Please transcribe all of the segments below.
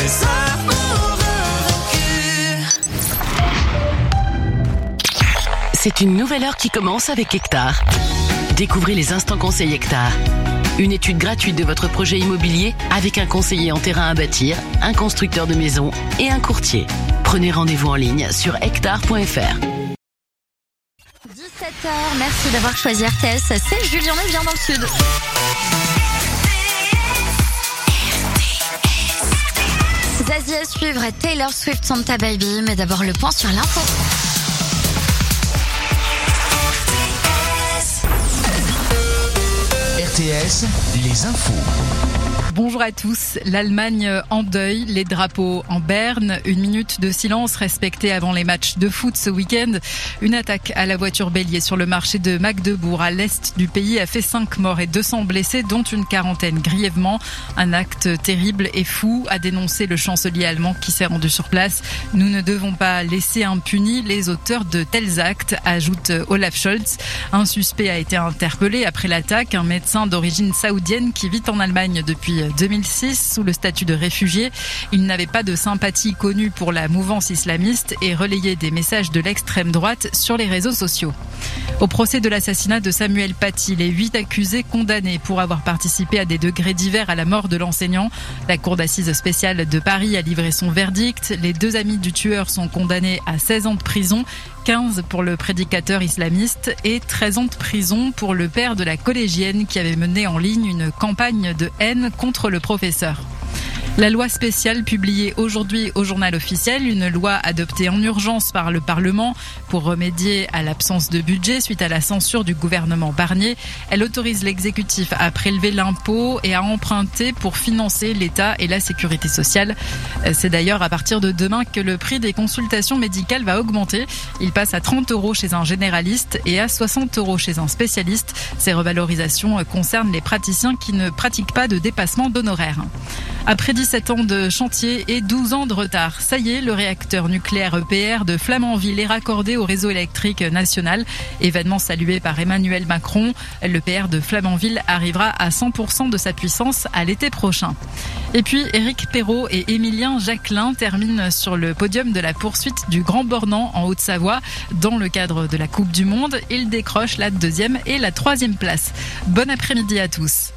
les amoureux vaincus. C'est une nouvelle heure qui commence avec Hectare. Découvrez les instants conseils Hectare. Une étude gratuite de votre projet immobilier avec un conseiller en terrain à bâtir, un constructeur de maisons et un courtier. Prenez rendez-vous en ligne sur hectare.fr. 17h, merci d'avoir choisi RTS. C'est Julien et bien dans le sud. Zazie à suivre et Taylor Swift Santa Baby, mais d'abord le point sur l'info. RTS, les infos. Bonjour à tous. L'Allemagne en deuil, les drapeaux en berne, une minute de silence respectée avant les matchs de foot ce week-end. Une attaque à la voiture bélier sur le marché de Magdebourg à l'est du pays a fait 5 morts et 200 blessés, dont une quarantaine grièvement. Un acte terrible et fou, a dénoncé le chancelier allemand qui s'est rendu sur place. Nous ne devons pas laisser impunis les auteurs de tels actes, ajoute Olaf Scholz. Un suspect a été interpellé après l'attaque, un médecin d'origine saoudienne qui vit en Allemagne depuis 2006 sous le statut de réfugié. Il n'avait pas de sympathie connue pour la mouvance islamiste et relayait des messages de l'extrême droite sur les réseaux sociaux. Au procès de l'assassinat de Samuel Paty, les 8 accusés condamnés pour avoir participé à des degrés divers à la mort de l'enseignant. La cour d'assises spéciale de Paris a livré son verdict. Les 2 amis du tueur sont condamnés à 16 ans de prison, 15 pour le prédicateur islamiste et 13 ans de prison pour le père de la collégienne qui avait mené en ligne une campagne de haine contre le professeur. La loi spéciale publiée aujourd'hui au journal officiel, une loi adoptée en urgence par le Parlement pour remédier à l'absence de budget suite à la censure du gouvernement Barnier. Elle autorise l'exécutif à prélever l'impôt et à emprunter pour financer l'État et la sécurité sociale. C'est d'ailleurs à partir de demain que le prix des consultations médicales va augmenter. Il passe à 30 € chez un généraliste et à 60 € chez un spécialiste. Ces revalorisations concernent les praticiens qui ne pratiquent pas de dépassement d'honoraires. Après 17 ans de chantier et 12 ans de retard, ça y est, le réacteur nucléaire EPR de Flamanville est raccordé au réseau électrique national. Événement salué par Emmanuel Macron. L'EPR de Flamanville arrivera à 100% de sa puissance à l'été prochain. Et puis, Éric Perrault et Émilien Jacquelin terminent sur le podium de la poursuite du Grand Bornand en Haute-Savoie. Dans le cadre de la Coupe du Monde, ils décrochent la 2e et la 3e place. Bon après-midi à tous.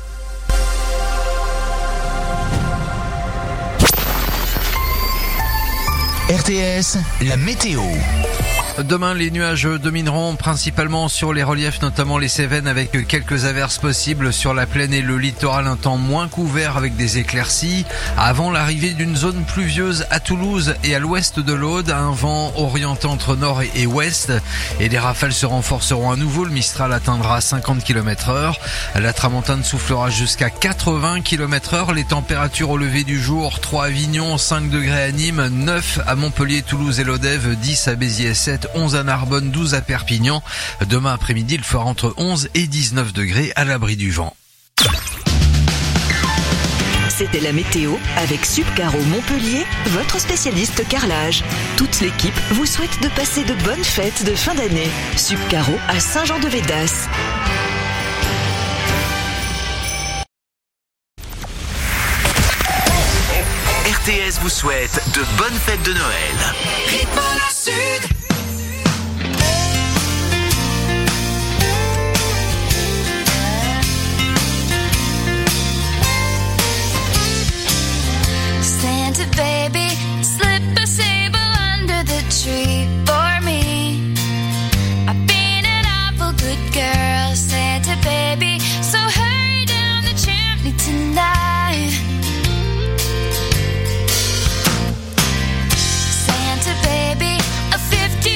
RTS, la météo. Demain, les nuages domineront principalement sur les reliefs, notamment les Cévennes, avec quelques averses possibles sur la plaine et le littoral. Un temps moins couvert avec des éclaircies. Avant l'arrivée d'une zone pluvieuse à Toulouse et à l'ouest de l'Aude, un vent orienté entre nord et ouest. Et les rafales se renforceront à nouveau. Le Mistral atteindra 50 km/h. La tramontane soufflera jusqu'à 80 km/h. Les températures au lever du jour, 3 à Avignon, 5 degrés à Nîmes, 9 à Montpellier, Toulouse et Lodève, 10 à Béziers et 7, 11 à Narbonne, 12 à Perpignan. Demain après-midi, il fera entre 11 et 19 degrés à l'abri du vent. C'était la météo avec Subcaro Montpellier, votre spécialiste carrelage. Toute l'équipe vous souhaite de passer de bonnes fêtes de fin d'année. Subcaro à Saint-Jean-de-Védas. RTS vous souhaite de bonnes fêtes de Noël. Rythme le sud. Santa baby, slip a sable under the tree for me. I've been an awful good girl, Santa baby, so hurry down the chimney tonight. Santa baby, a 50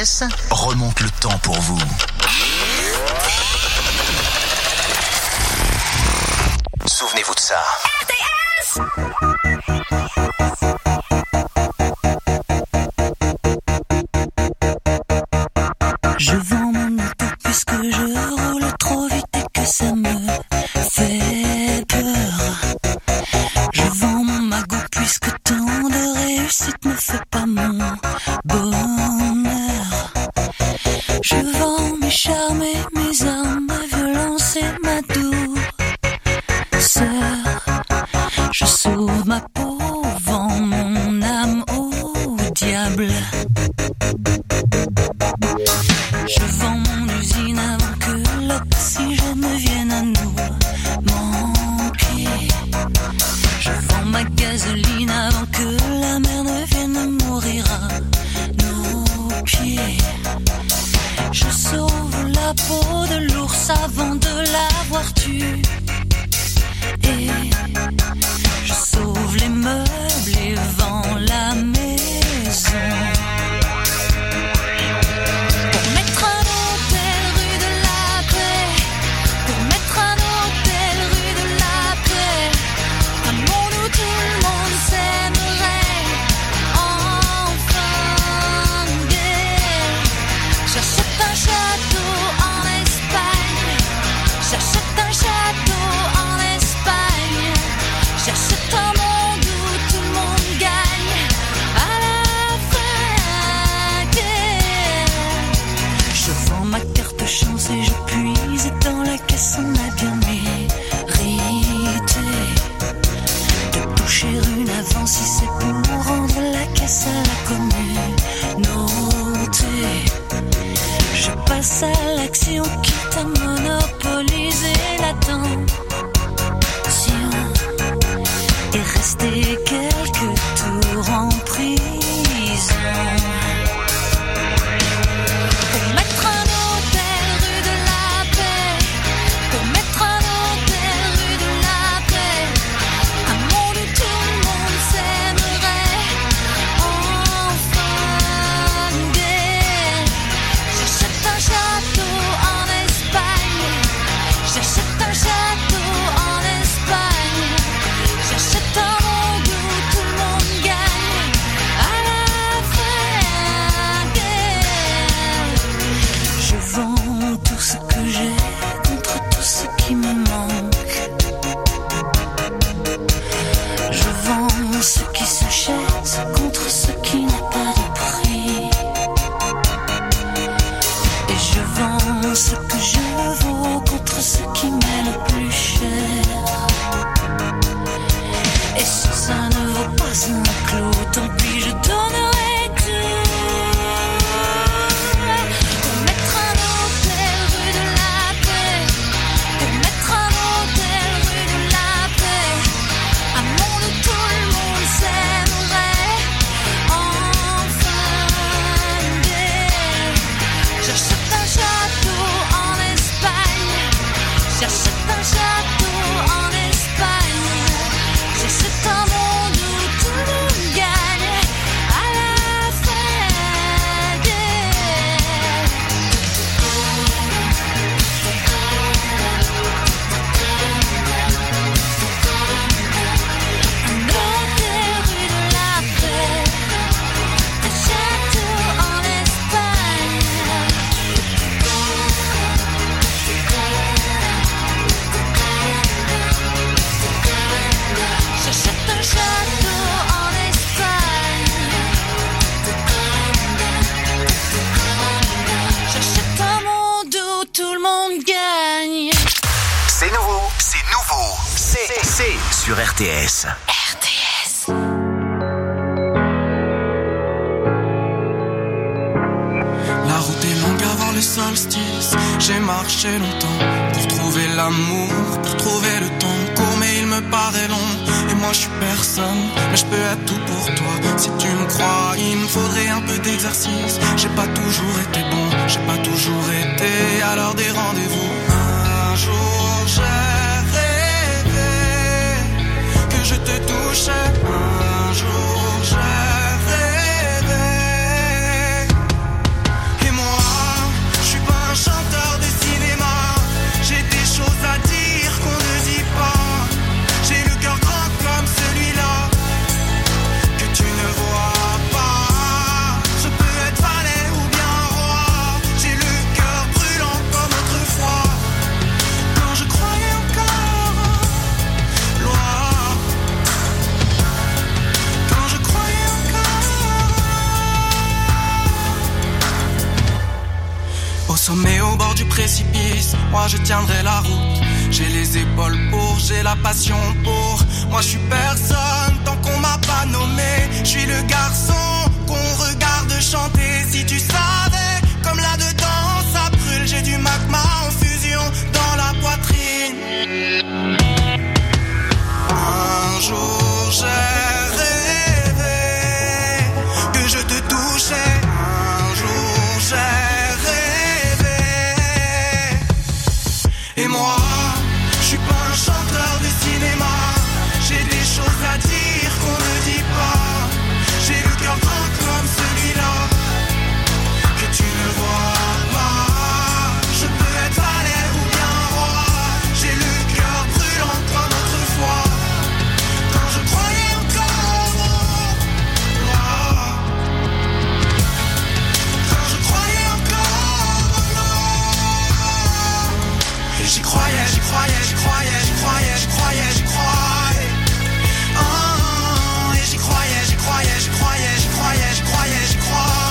RTS remonte le temps pour vous. Souvenez-vous de ça. RTS! Je vends mon auto puisque je roule trop vite et que ça me fait peur. Je vends mon magot puisque tant de réussite ne fait pas mon bonheur. Je vends mes charmes et mes armes, ma violence et ma douceur. Je sauve ma peau, vends mon âme au diable. Je vends mon usine avant que l'oxygène ne vienne à nous manquer. Je vends ma gasoline avant que la mer ne vienne mourir à nos pieds. Je sauve la peau de l'ours avant de l'avoir tué. Et je sauve les meubles et vends la maison. Chance et je puise dans la caisse, on a bien mérité de toucher une avance si c'est pour rendre la caisse à la communauté. Je passe à l'action quitte à monopoliser l'attention et rester quelques tours en prison. Sur RTS. RTS. La route est longue avant le solstice. J'ai marché longtemps pour trouver l'amour, pour trouver le temps court, mais il me paraît long. Et moi je suis personne, mais je peux être tout pour toi. Si tu me crois, il me faudrait un peu d'exercice. J'ai pas toujours été bon, j'ai pas toujours été à l'heure des rendez-vous. Un jour j'ai je te touche, un jour j'ai rêvé. moi je tiendrai la route. J'ai les épaules pour, j'ai la passion pour. Moi je suis personne tant qu'on m'a pas nommé. Je suis le garçon qu'on regarde chanter. Si tu savais comme là-dedans ça brûle. J'ai du magma en fusion dans la poitrine. Un jour j'ai rêvé que je te touchais. Un jour j'ai rêvé. Et moi je suis pas un chanteur de cinéma. J'ai des choses à dire qu'on ne dit pas. J'ai le cœur grand comme celui-là que tu ne vois pas. Je peux être Valère ou bien roi. J'ai le cœur brûlant comme autrefois. Quand je croyais encore au roi. Quand je croyais encore au roi. Et j'y croyais, j'y croyais, j'y croyais, j'y croyais, j'y croyais, j'y croyais. Oh, et j'y croyais, j'y croyais, j'y croyais, j'y croyais, j'y croyais, j'y crois.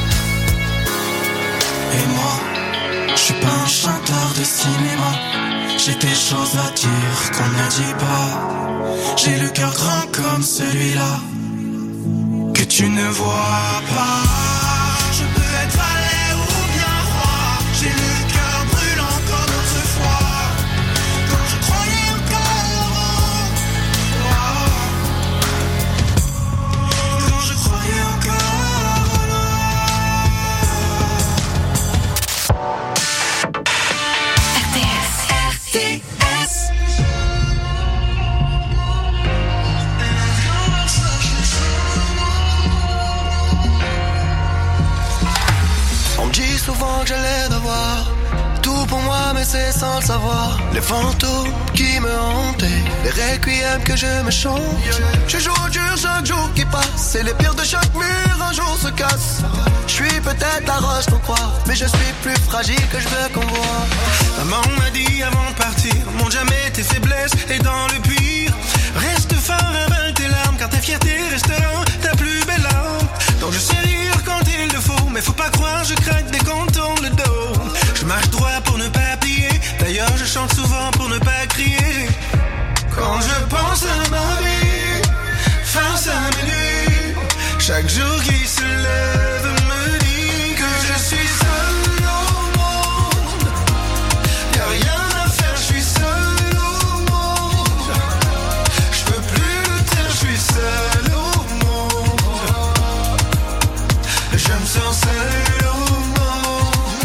Et moi, je suis pas un chanteur de cinéma. J'ai des choses à dire qu'on ne dit pas. J'ai le cœur grand comme celui-là que tu ne vois pas. Je peux être Valère ou bien roi. J'ai le cœur brûlant comme autrefois. Quand je croyais encore au roi. Quand je croyais encore au roi. RTS. On me dit souvent que j'ai l'air d'avoir tout pour moi, mais c'est sans le savoir. Les fantômes qui me hantaient, les requiems que je me chante. Je joue au dur chaque jour qui passe, et les pires de chaque mur un jour se cassent. Je suis peut-être la roche qu'on croit, mais je suis plus fragile que je veux qu'on voit. Maman m'a dit avant de partir, montre jamais tes faiblesses et dans le pire, reste fort, avale tes larmes, car ta fierté restera ta plus belle arme. Donc je sais rire quand il le faut, mais faut pas croire, je craque dès qu'on tourne le dos. Je marche droit pour ne pas plier, d'ailleurs je chante souvent pour ne pas crier. Quand je pense à ma vie, face à mes nuits, chaque jour qui se lève me dit que je suis seul au monde. Y'a rien à faire, je suis seul au monde. Je peux plus le taire, je suis seul au monde. Je me sens seul au monde.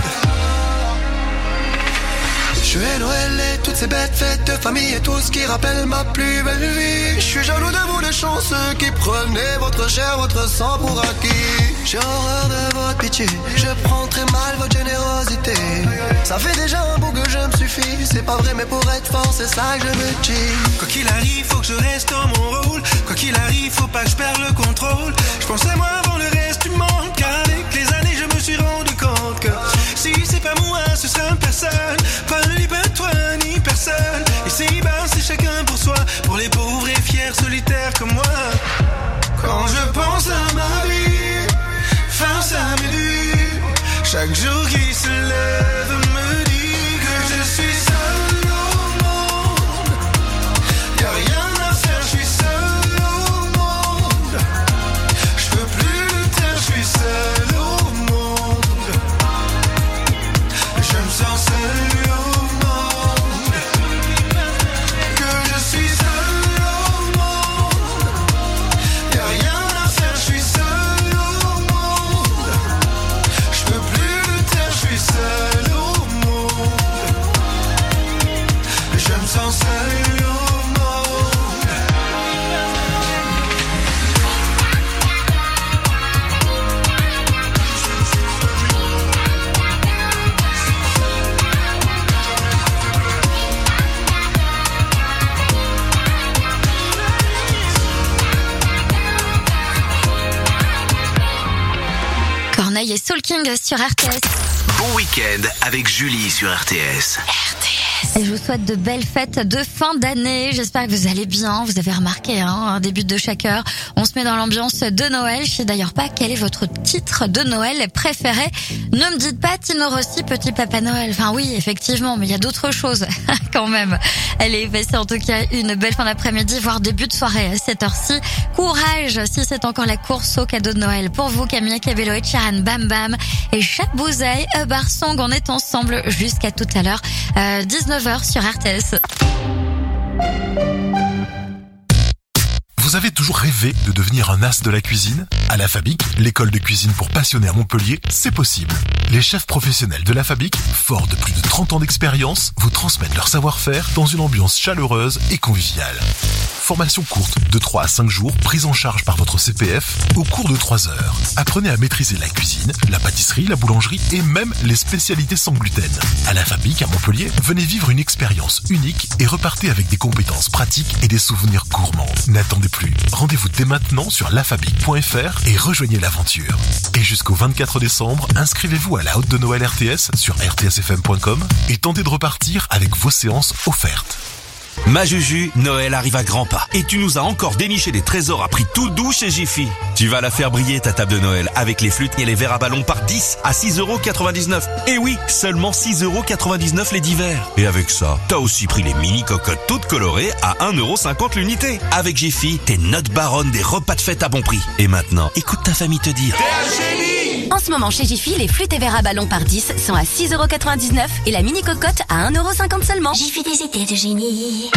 Je vais Noël et toutes ces bêtes fêtes de famille et tout ce qui rappelle ma plus belle vie. Je suis jaloux de vous les chanceux qui prenez votre chair, votre sang pour acquis. J'ai horreur de votre pitié, je prends très mal votre générosité. Ça fait déjà un bout que je me suffis, c'est pas vrai mais pour être fort c'est ça que je me dis. Quoi qu'il arrive, faut que je reste dans mon rôle. Quoi qu'il arrive, faut pas que je perde le contrôle. Je pense à moi avant le reste du monde, car avec les années je me suis rendu compte que si c'est pas moi, ce sera personne. Pas ni pas toi ni personne. Ici bas c'est chacun pour soi, pour les pauvres et fiers solitaires comme moi. Quand je pense à ma vie, face à mes nuits, chaque jour qui se lève me dit que je suis seul au monde. Y'a rien à faire, je suis seul au monde. Je peux plus le taire, je suis seul au monde. Je me sens seul au monde. Que je suis seul au monde. Y'a rien à faire, je suis seul au monde. Je peux plus le taire, je suis seul au monde. Je me sens seul au monde. Corneille et Soul King sur RTS. Bon week-end avec Julie sur RTS. RTS. Et je vous souhaite de belles fêtes de fin d'année. J'espère que vous allez bien. Vous avez remarqué, un début de chaque heure, on se met dans l'ambiance de Noël. Je sais d'ailleurs pas quel est votre titre de Noël préféré. Ne me dites pas Tino Rossi, Petit Papa Noël. Enfin oui, effectivement, mais il y a d'autres choses quand même. Allez, passez en tout cas une belle fin d'après-midi, voire début de soirée à cette heure-ci. Courage si c'est encore la course au cadeau de Noël. Pour vous, Camille Cabello et Sharon Bam Bam et Chap Bouzaï, Bar Song, on est ensemble jusqu'à tout à l'heure, 19h sur RTS. Vous avez toujours rêvé de devenir un as de la cuisine ? À La Fabique, l'école de cuisine pour passionnés à Montpellier, c'est possible. Les chefs professionnels de La Fabique, forts de plus de 30 ans d'expérience, vous transmettent leur savoir-faire dans une ambiance chaleureuse et conviviale. Formation courte de 3 à 5 jours, prise en charge par votre CPF au cours de 3 heures. Apprenez à maîtriser la cuisine, la pâtisserie, la boulangerie et même les spécialités sans gluten. À La Fabique, à Montpellier, venez vivre une expérience unique et repartez avec des compétences pratiques et des souvenirs gourmands. N'attendez plus. Rendez-vous dès maintenant sur lafabique.fr et rejoignez l'aventure. Et jusqu'au 24 décembre, inscrivez-vous à la Haute de Noël RTS sur rtsfm.com et tentez de repartir avec vos séances offertes. Ma Juju, Noël arrive à grands pas. Et tu nous as encore déniché des trésors à prix tout doux chez Jiffy. Tu vas la faire briller ta table de Noël avec les flûtes et les verres à ballon par 10 à 6,99€. Et oui, seulement 6,99€ les 10 verres. Et avec ça, t'as aussi pris les mini cocottes toutes colorées à 1,50€ l'unité. Avec Jiffy, t'es notre baronne des repas de fête à bon prix. Et maintenant, écoute ta famille te dire. T'es un génie! En ce moment chez Jiffy, les flûtes et verres à ballon par 10 sont à 6,99€ et la mini cocotte à 1,50€ seulement. Jiffy des idées de génie.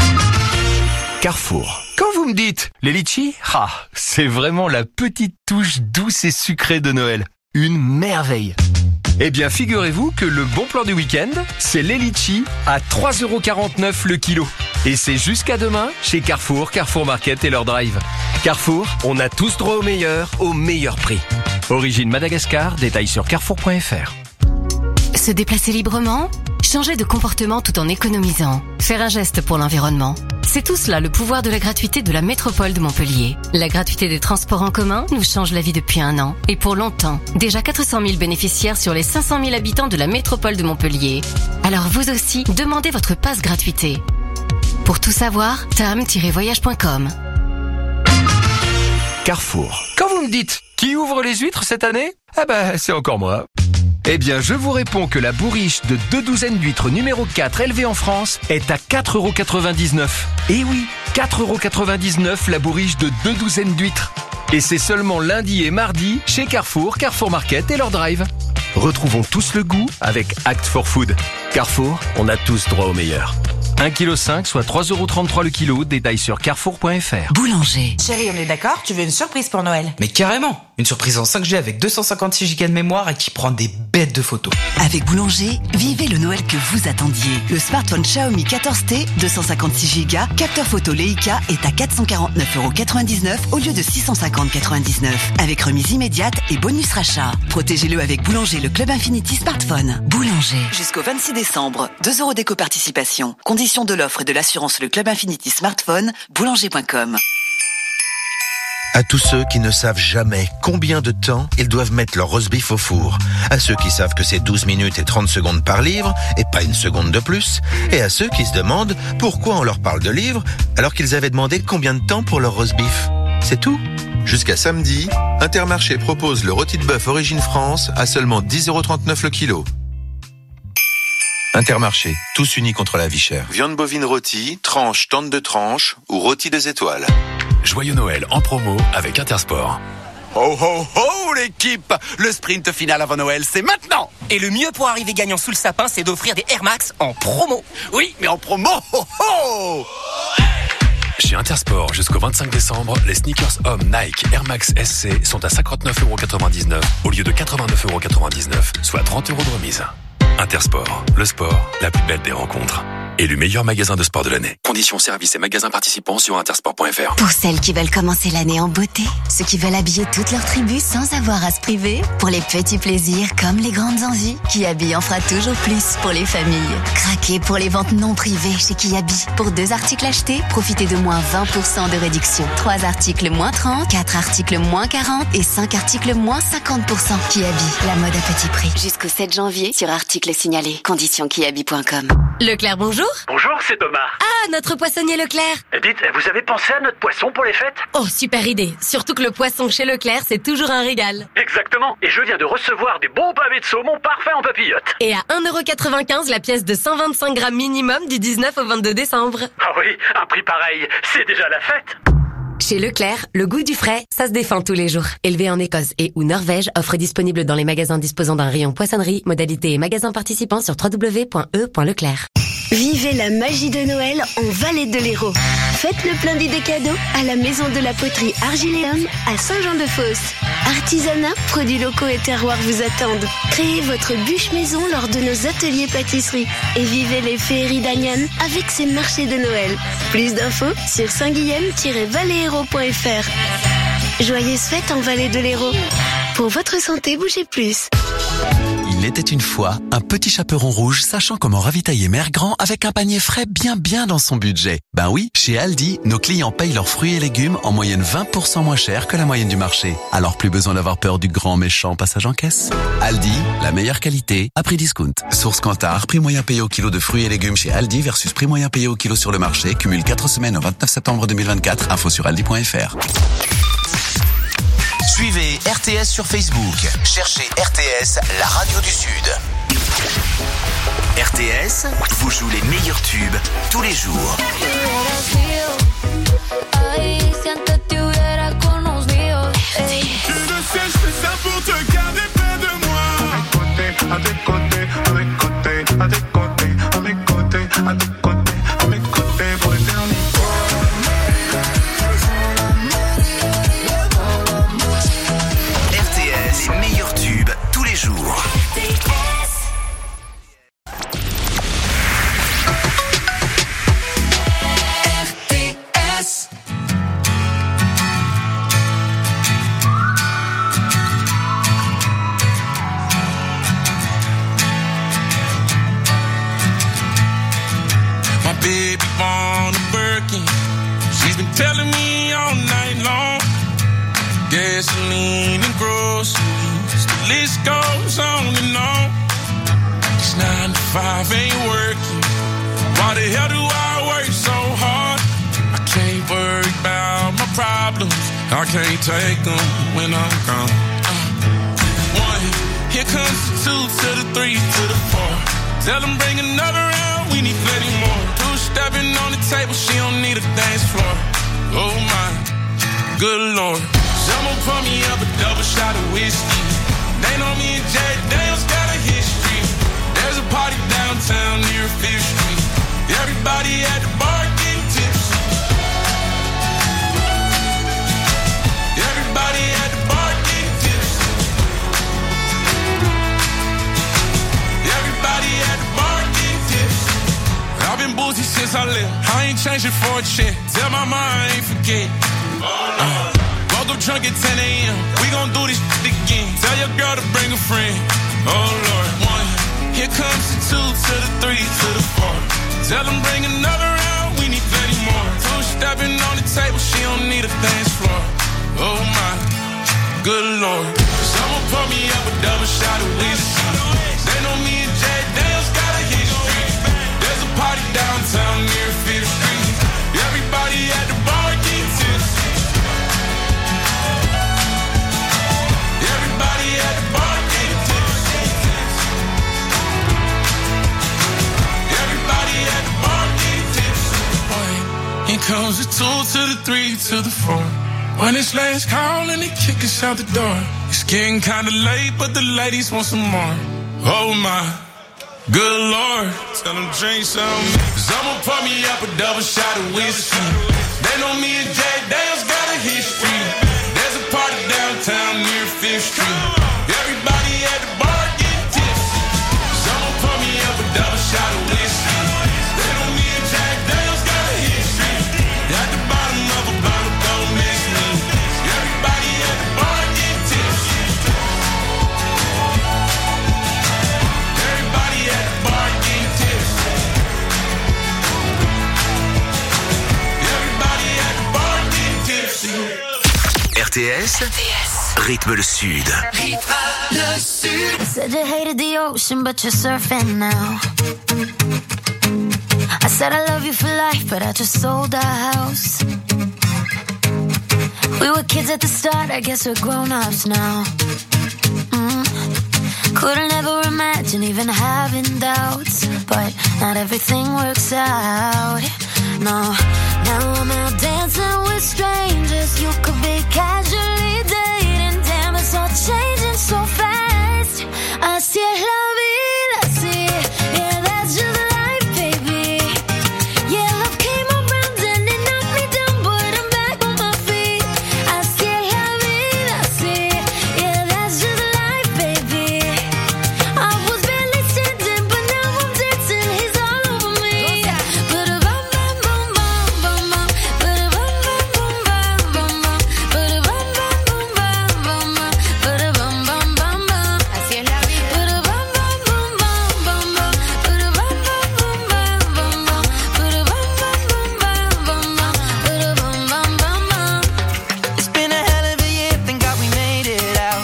Carrefour. Quand vous me dites les litchis, c'est vraiment la petite touche douce et sucrée de Noël. Une merveille. Eh bien, figurez-vous que le bon plan du week-end, c'est les litchis à 3,49€ le kilo. Et c'est jusqu'à demain chez Carrefour, Carrefour Market et leur drive. Carrefour, on a tous droit au meilleur prix. Origine Madagascar, détails sur carrefour.fr. Se déplacer librement, changer de comportement tout en économisant, faire un geste pour l'environnement. C'est tout cela le pouvoir de la gratuité de la métropole de Montpellier. La gratuité des transports en commun nous change la vie depuis 1 an et pour longtemps. Déjà 400 000 bénéficiaires sur les 500 000 habitants de la métropole de Montpellier. Alors vous aussi, demandez votre passe gratuité. Pour tout savoir, tam-voyage.com. Carrefour. Quand vous me dites qui ouvre les huîtres cette année ? C'est encore moi. Eh bien, je vous réponds que la bourriche de 2 douzaines d'huîtres numéro 4 élevée en France est à 4,99€. Et oui, 4,99€ la bourriche de 2 douzaines d'huîtres. Et c'est seulement lundi et mardi chez Carrefour, Carrefour Market et leur drive. Retrouvons tous le goût avec Act for Food. Carrefour, on a tous droit au meilleur. 1,5 kg, soit 3,33€ le kilo, détail sur carrefour.fr. Boulanger. Chérie, on est d'accord, tu veux une surprise pour Noël? Mais carrément. Une surprise en 5G avec 256 Go de mémoire et qui prend des bêtes de photos. Avec Boulanger, vivez le Noël que vous attendiez. Le smartphone Xiaomi 14T, 256 Go, capteur photo Leica est à 449,99€ au lieu de 650,99€. Avec remise immédiate et bonus rachat. Protégez-le avec Boulanger, le Club Infinity Smartphone. Boulanger. Jusqu'au 26 décembre, 2€ d'éco-participation. Conditions de l'offre et de l'assurance le Club Infinity Smartphone, boulanger.com. À tous ceux qui ne savent jamais combien de temps ils doivent mettre leur roast beef au four. À ceux qui savent que c'est 12 minutes et 30 secondes par livre et pas une seconde de plus. Et à ceux qui se demandent pourquoi on leur parle de livres alors qu'ils avaient demandé combien de temps pour leur roast beef. C'est tout. Jusqu'à samedi, Intermarché propose le rôti de bœuf Origine France à seulement 10,39€ le kilo. Intermarché, tous unis contre la vie chère. Viande bovine rôtie, tranche, tente de tranche ou rôti des étoiles. Joyeux Noël en promo avec Intersport. Ho ho ho l'équipe! Le sprint final avant Noël, c'est maintenant! Et le mieux pour arriver gagnant sous le sapin, c'est d'offrir des Air Max en promo. Oui, mais en promo, ho ho! Chez Intersport, jusqu'au 25 décembre, les sneakers hommes Nike Air Max SC sont à 59,99€ au lieu de 89,99€, soit 30€ de remise. Intersport, le sport, la plus belle des rencontres. Élu meilleur magasin de sport de l'année. Conditions, services et magasins participants sur intersport.fr. Pour celles qui veulent commencer l'année en beauté, ceux qui veulent habiller toute leur tribu sans avoir à se priver, pour les petits plaisirs comme les grandes envies, Kiabi en fera toujours plus pour les familles. Craquez pour les ventes non privées chez Kiabi. Pour 2 articles achetés, profitez de moins 20% de réduction. 3 articles moins 30, 4 articles moins 40 et 5 articles moins 50%. Kiabi, la mode à petit prix. Jusqu'au 7 janvier sur articles signalés. Conditions kiabi.com. Leclerc, bonjour. Bonjour, c'est Thomas. Ah, notre poissonnier Leclerc. Dites, vous avez pensé à notre poisson pour les fêtes? Oh, super idée. Surtout que le poisson chez Leclerc, c'est toujours un régal. Exactement. Et je viens de recevoir des bons pavés de saumon parfaits en papillote. Et à 1,95€ la pièce de 125 grammes minimum du 19 au 22 décembre. Ah oui, un prix pareil, c'est déjà la fête. Chez Leclerc, le goût du frais, ça se défend tous les jours. Élevé en Écosse et ou Norvège, offre disponible dans les magasins disposant d'un rayon poissonnerie, modalité et magasins participants sur www.e.leclerc. Vivez la magie de Noël en Vallée de l'Hérault. Faites le plein d'idées cadeaux à la maison de la poterie Argiléum à Saint-Jean-de-Fosse. Artisanat, produits locaux et terroirs vous attendent. Créez votre bûche maison lors de nos ateliers pâtisserie et vivez les féeries d'Agnan avec ses marchés de Noël. Plus d'infos sur saint-guillaume-valléhérault.fr. Joyeuses fêtes en Vallée de l'Hérault. Pour votre santé, bougez plus. Il était une fois un petit chaperon rouge sachant comment ravitailler Mère Grand avec un panier frais bien dans son budget. Ben oui, chez Aldi, nos clients payent leurs fruits et légumes en moyenne 20% moins cher que la moyenne du marché. Alors plus besoin d'avoir peur du grand méchant passage en caisse. Aldi, la meilleure qualité à prix discount. Source Kantar, prix moyen payé au kilo de fruits et légumes chez Aldi versus prix moyen payé au kilo sur le marché. Cumule 4 semaines au 29 septembre 2024. Info sur aldi.fr. Suivez RTS sur Facebook. Cherchez RTS, la radio du Sud. RTS vous joue les meilleurs tubes tous les jours. Tu le sais, je fais ça pour te garder près de moi. À tes côtés, à mes côtés, à tes côtés, à mes côtés, à tes côtés, à mes côtés pour l'éternité. Les meilleurs tubes tous les jours. RTS. My baby born a Birkin. She's been telling me all night long. Gasoline and groceries, the list goes on and on. This 9 to 5 ain't working. Why the hell do I work so hard? I can't worry about my problems. I can't take them when I'm gone. 1, here comes the 2 to the 3 to the 4. Tell them bring another round, we need plenty more. 2 stepping on the table, she don't need a dance floor. Oh my, good Lord. Someone pour me up a double shot of whiskey. They know me and Jay Daniels got a history. There's a party downtown near 5th Street. Everybody at the bar getting tipsy. Everybody at the bar getting tipsy. Everybody at the bar getting tipsy. I've been boozy since I left. I ain't changing for a check. Tell my mom I ain't forget. Woke up drunk at 10 a.m. We gon' do this shit again. Tell your girl to bring a friend. Oh Lord. 1, here comes the 2 to the 3 to the 4. Tell them bring another round, we need plenty more. 2 stepping on the table, she don't need a dance floor. Oh my, good Lord. Someone pour me up a double shot of whiskey. They know me and Jay Daniels got a history. There's a party downtown near 5th Street. Everybody at the bar getting tipsy. Everybody at the bar getting tipsy. Everybody at the bar getting tipsy. Here comes the 2 to the 3 to the 4. When it's last call and they kick us out the door. It's getting kinda late, but the ladies want some more. Oh my, good Lord. Tell them drink some. Someone pour me up a double shot of whiskey. They know me and Jay Daniels got a history. There's a party downtown near 5th Street. Everybody at the bar getting tipsy. Someone pour me up a double shot of whiskey. They know me and Jack Daniels got a history. At the bottom of a bottle, don't miss me. Everybody at the bar getting tipsy. Everybody at the bar getting tipsy. Everybody at the bar getting tipsy. RTS, rythme le Sud. Rythme le Sud. Said you hated the ocean, but you're surfing now. I said I love you for life, but I just sold our house. We were kids at the start, I guess we're grown-ups now. Couldn't ever imagine even having doubts, but not everything works out. No, now I'm out dancing with strangers. You could be casually dating. Damn, it's all changing so fast. Así es la vida, sí. Yeah, that's just life, baby. Yeah, love came around and it knocked me down, but I'm back on my feet. Así es la vida, sí. Yeah, that's just life, baby. I was barely standing, but now I'm dancing. He's all over me. Ba-da-bum, bum, bum, bum, bum, ba-da-bum, bum, bum, bum, bum, ba-da-bum, bum, bum, bum, bum, ba-da-bum, bum, bum, bum. Así es la vida. Ba-da-bum, bum, bum, bum, bum, bum, ba-da-bum, bum, bum, bum, bum, bum, ba-da-bum, bum, bum, bum, bum, ba-da-bum, bum, bum, bum. It's been a hell of a year, thank God we made it out.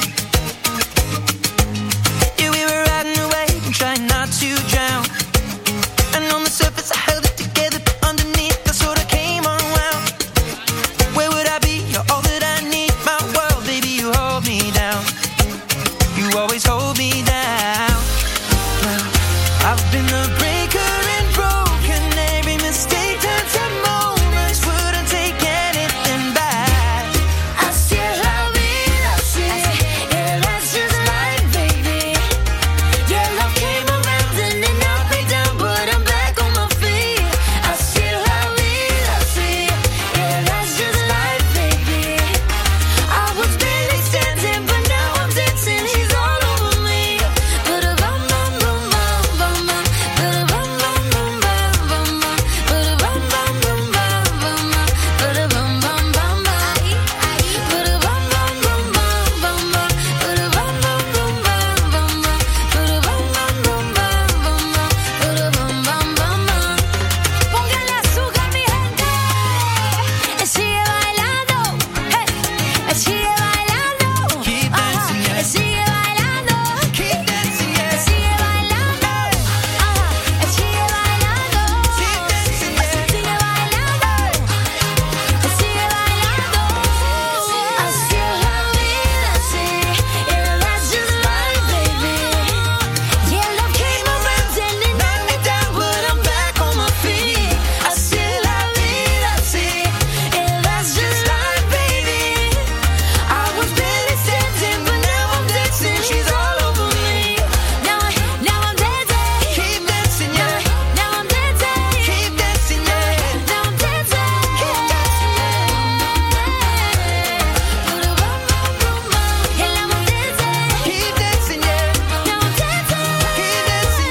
Yeah, we were riding away and trying not to drown. And on the surface I held it together, but underneath I sort of came unwound. Where would I be? You're all that I need. My world, baby, you hold me down. You always hold me down. Well, I've been the breaker and broken. Every mistake turned to moments. Wouldn't take anything back. Así es la vida, sí. Yeah, that's just life, baby. Yeah, love came around and it knocked me down, but I'm back on my feet. Así es la vida, sí. Yeah, that's just life, baby. I was barely standing, but now I'm dancing. He's all over me. Ba-da-bum, bum, bum, bum, bum, bum. Ba-da-bum, bum, bum, bum, bum, bum. Ba-da-bum, bum, bum, bum, bum, bum. Ba-da-bum, bum, bum, bum. Ba-da-bum, bum, bum, bum, bum, bum. Ba-da-bum, bum, bum, bum, bum, bum. Ba-da-bum, bum, bum, bum, bum, bum. Ba-da-bum, bum, bum, bum. Póngale azúcar, mi gente. Sigue bailando. Hey. Sigue bailando. Keep dancing, yeah. Sigue bailando. Keep dancing, yeah. Sigue bailando. Sigue bailando. Keep dancing, yeah. Sigue bailando. Sigue bailando. Así es la vida, sí. Yeah, that's just life, baby. Yeah, love came around and it knocked me down, but I'm back on my feet. Así es la vida, sí. Yeah, that's just life, baby. I was barely standing, but now I'm dancing. She's all over me. Now I'm dancing. Keep dancing, yeah. Now I'm dancing. Keep dancing, yeah. Now I'm dancing. Keep dancing, yeah. Ba-da-bum, bum, bum, bum. Yeah, now I'm dancing. Keep dancing, yeah. Now I'm dancing. Keep dancing,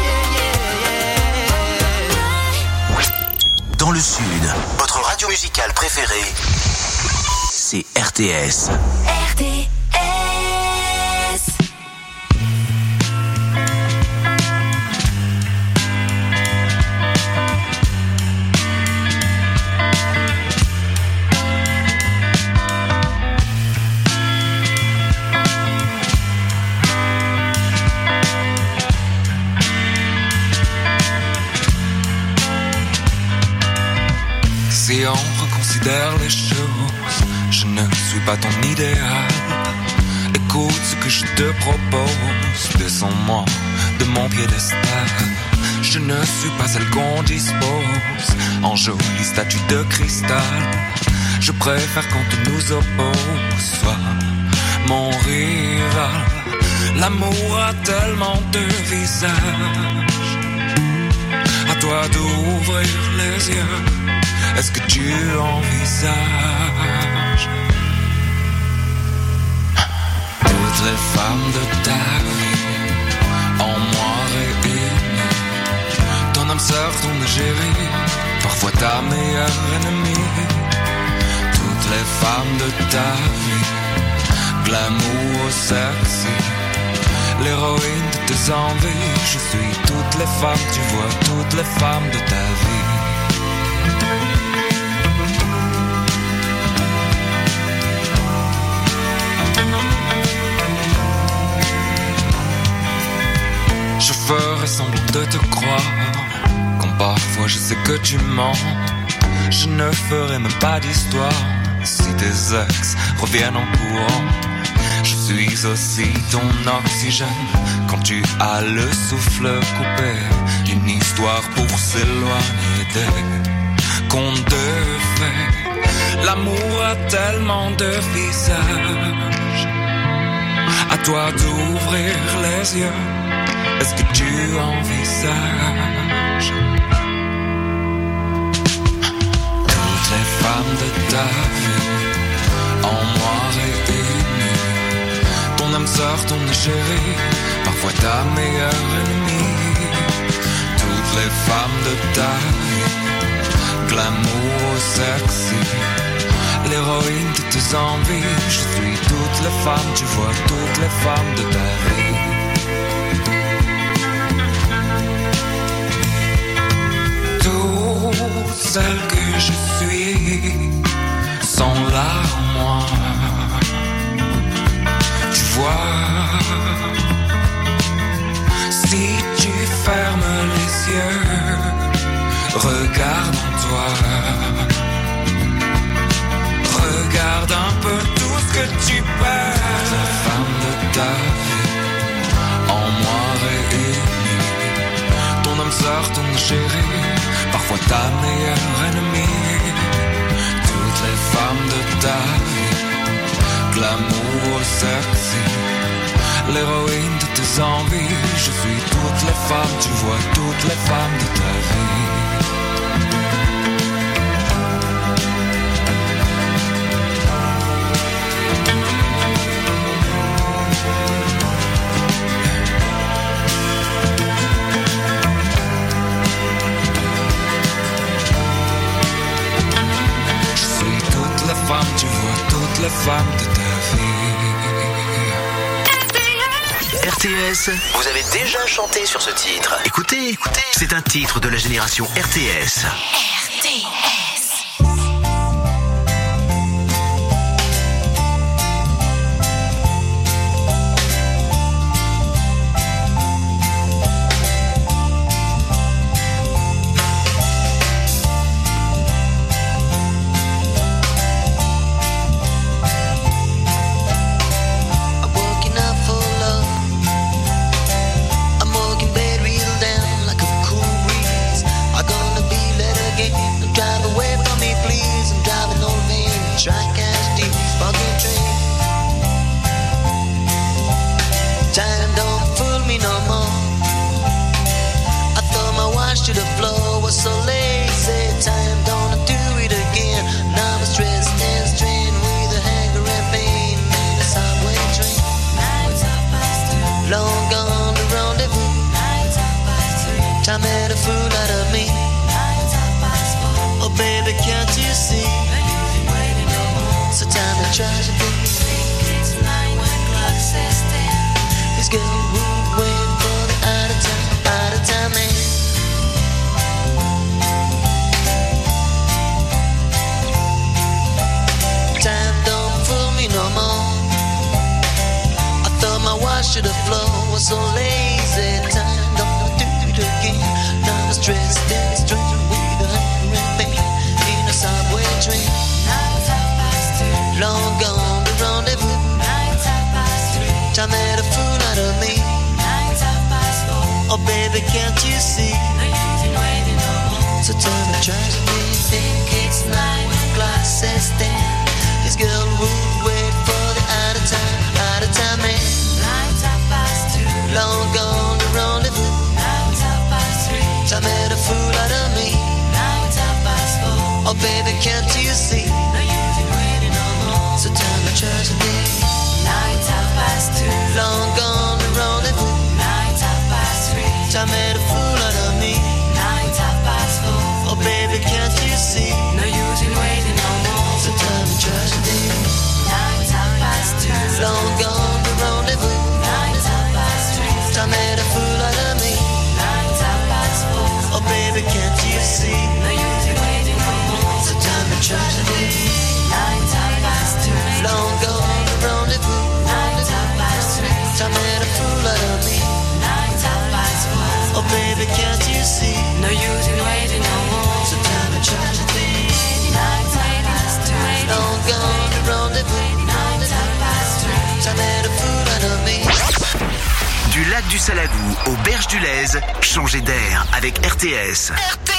yeah. Dans le Sud, votre radio musicale préférée, c'est RTS. RTS. Si on reconsidère les choses, je ne suis pas ton idéal. Écoute ce que je te propose, descends-moi de mon piédestal. Je ne suis pas celle qu'on dispose en jolie statue de cristal. Je préfère qu'on te nous oppose, sois mon rival. L'amour a tellement de visages, à toi d'ouvrir les yeux. Est-ce que tu envisages toutes les femmes de ta vie en moi réunies, ton âme sœur, ton égérie, parfois ta meilleure ennemie. Toutes les femmes de ta vie, glamour sexy, l'héroïne de tes envies. Je suis toutes les femmes, tu vois, toutes les femmes de ta vie. Je ferai semblant de te croire, qu'on Parfois je sais que tu mens. Je ne ferai même pas d'histoire si tes ex reviennent en courant. Je suis aussi ton oxygène quand tu as le souffle coupé. Une histoire pour s'éloigner des contes de fées. L'amour a tellement de visages. À toi d'ouvrir les yeux. Est-ce que tu envisages toutes les femmes de ta vie en noir et nu? Ton âme sœur, ton chérie, parfois ta meilleure ennemie. Toutes les femmes de ta vie, glamour sexy, l'héroïne de tes envies. Je suis toutes les femmes, tu vois, toutes les femmes de ta vie. Toutes celles que je suis sont là en moi. Tu vois, si tu fermes les yeux, regarde en toi. Regarde un peu tout ce que tu perds. La femme de ta vie, en noir et nu. Ton âme sœur, ton chéri, parfois ta meilleure ennemie. Toutes les femmes de ta vie, glamour sexy, l'héroïne de tes envies. Je suis toutes les femmes, tu vois, toutes les femmes de ta vie. Tu vois toutes les femmes de ta vie. RTS, vous avez déjà chanté sur ce titre. Écoutez, c'est un titre de la génération RTS. RTS. To the floor was so lazy. Time don't do it again. Now I'm stressed and strained with a hanger and pain. In a subway train. Long gone the rendezvous. Time made a fool out of me. Oh baby, can't you see? So time to try to be. This girl would wait for the out of time man. No more. I thought my watch to the floor was so lazy. Time don't do it again. Now I'm stressed and strained with a hunger and pain. In a subway train. Long gone the rendezvous. Time made a fool out of me. Oh baby, can't you see? So tell me, try to be. Think it's 9 o'clock, says 10. This girl would wait for the out of time man. Long gone the rendezvous. Time made a fool out of me. Oh baby, can't you see? So tell me, try to be. Long gone the rendezvous. Time made a fool out of me. Oh baby, can't you see? No use in waiting no more. So tell me, try to be. Long gone the rendezvous. Time made a fool out of me. Oh baby, can't you see? No use in waiting no more. So tell me, try to be. du Salagou aux Berges du Lez, changez d'air avec RTS.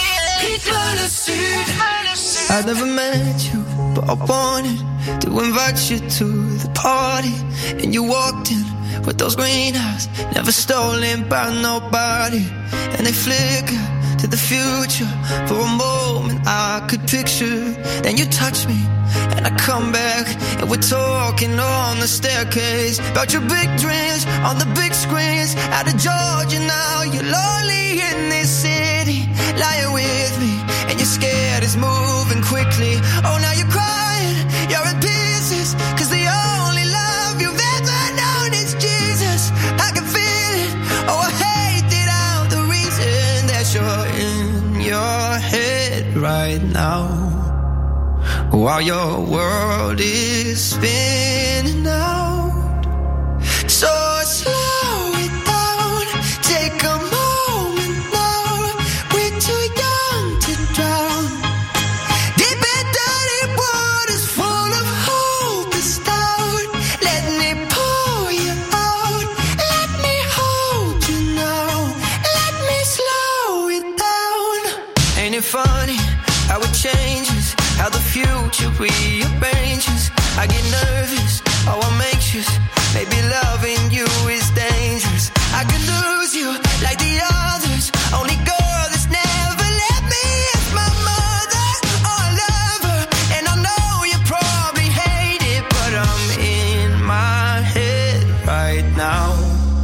I never met you, but I wanted to invite you to the party. And you walked in with those green eyes, never stolen by nobody. And they flicker to the future. For a moment I could picture. Then you touch me and I come back, and we're talking on the staircase about your big dreams on the big screens. Out of Georgia now, you're lonely in this city, lying with me, and you're scared it's moving quickly. Oh, now you're crying, you're in pieces, 'cause the only love you've ever known is Jesus. I can feel it, oh I hate it out, the reason that you're in your head right now, while your world is spinning out. So slow it down, take a moment now. We're too young to drown. Deep and dirty waters full of hope is down. Let me pull you out. Let me hold you now. Let me slow it down. Ain't it funny how it changes, how the future rearranges? I get nervous, oh I'm anxious. Maybe loving you is dangerous. I could lose you like the others. Only girl that's never left me is my mother. Oh I love her, and I know you probably hate it, but I'm in my head right now.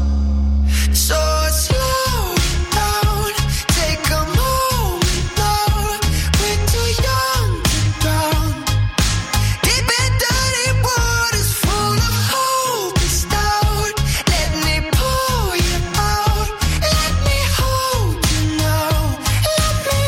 So slow it down, take a moment now. We're too young to drown. Deep and dirty waters full of hope is down. Let me pull you out. Let me hold you now. Let me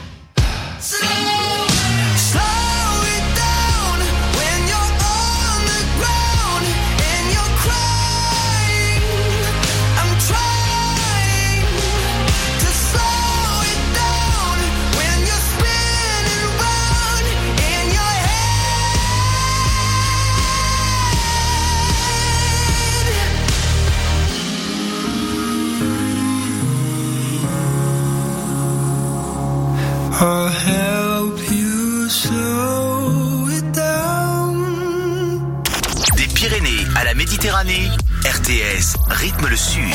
slow it down when you're on the ground and you're crying. I'm trying to slow it down when you're spinning round in your head. I'll help you slow it down. Des Pyrénées à la Méditerranée, RTS rythme le Sud.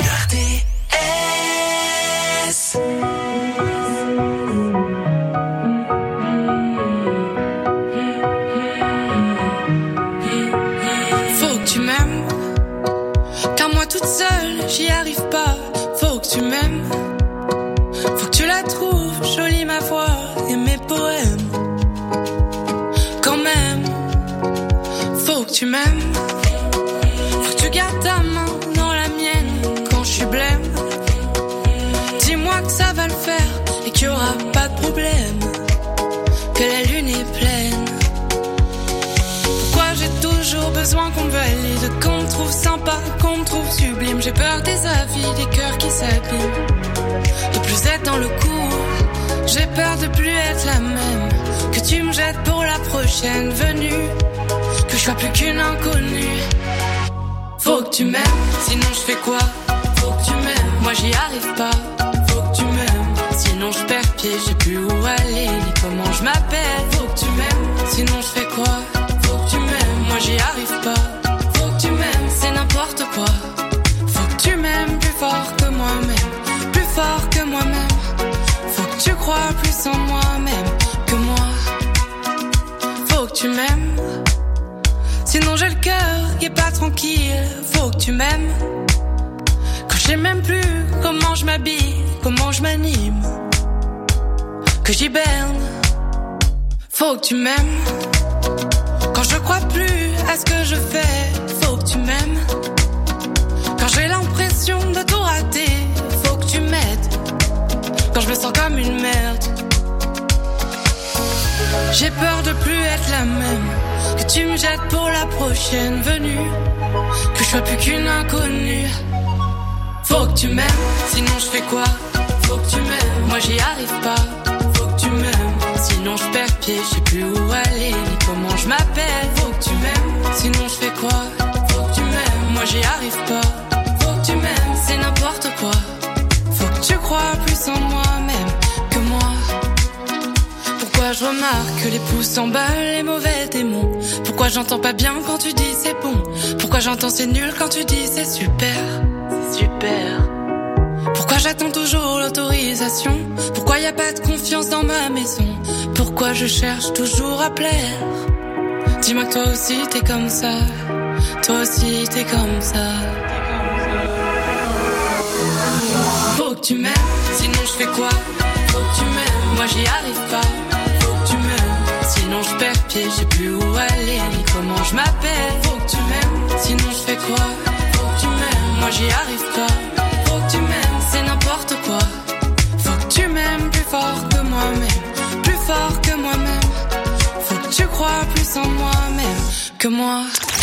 Faut que tu m'aimes, car moi toute seule j'y arrive pas. Faut que tu m'aimes, faut que tu la trouves jolie ma voix et mes poèmes. Quand même, faut que tu m'aimes, faut que tu gardes ta main dans la mienne quand je suis blême. Dis-moi que ça va le faire et qu'il y aura pas de problème, que la lune est pleine. Pourquoi j'ai toujours besoin qu'on me valide, qu'on me trouve sympa, qu'on me trouve sublime? J'ai peur des avis, des cœurs qui s'abîment, de plus être dans le coup. J'ai peur de plus être la même, que tu me jettes pour la prochaine venue, que je sois plus qu'une inconnue. Faut que tu m'aimes, sinon je fais quoi? Faut que tu m'aimes, moi j'y arrive pas. Faut que tu m'aimes, sinon je perds pied, je sais plus où aller, ni comment je m'appelle. Faut que tu m'aimes, sinon je fais quoi? Faut que tu m'aimes, moi j'y arrive pas. Faut que tu m'aimes, c'est n'importe quoi. Faut que tu m'aimes plus fort que moi-même, plus fort que moi-même. Faut que tu crois plus en moi-même que moi. Faut que tu m'aimes, sinon j'ai le cœur qui est pas tranquille. Faut que tu m'aimes, quand je sais même plus comment je m'habille, comment je m'anime, que j'hiberne. Faut que tu m'aimes, quand je crois plus à ce que je fais. Faut que tu m'aimes, quand j'ai l'impression de tout rater. Faut que tu m'aides, quand je me sens comme une merde. J'ai peur de plus être la même, que tu me jettes pour la prochaine venue, que je sois plus qu'une inconnue. Faut que tu m'aimes, sinon je fais quoi? Faut que tu m'aimes, moi j'y arrive pas. Faut que tu m'aimes, sinon je perds pied, je sais plus où aller, ni comment je m'appelle. Faut que tu m'aimes, sinon je fais quoi? Faut que tu m'aimes, moi j'y arrive pas. Faut que tu m'aimes, c'est n'importe Pourquoi je remarque que les pouces s'emballent, les mauvais démons? Pourquoi j'entends pas bien quand tu dis c'est bon? Pourquoi j'entends c'est nul quand tu dis c'est super? C'est super. Pourquoi j'attends toujours l'autorisation? Pourquoi y a pas de confiance dans ma maison? Pourquoi je cherche toujours à plaire? Dis-moi que toi aussi t'es comme ça. Toi aussi t'es comme ça. Faut que tu m'aimes, sinon je fais quoi? Faut que tu m'aimes, moi j'y arrive pas. Faut que tu m'aimes, sinon je perds pied, je sais plus où aller ni comment je m'appelle. Faut que tu m'aimes, sinon je fais quoi? Faut que tu m'aimes, moi j'y arrive pas. Faut que tu m'aimes, c'est n'importe quoi. Faut que tu m'aimes plus fort que moi-même, plus fort que moi-même. Faut que tu crois plus en moi-même que moi.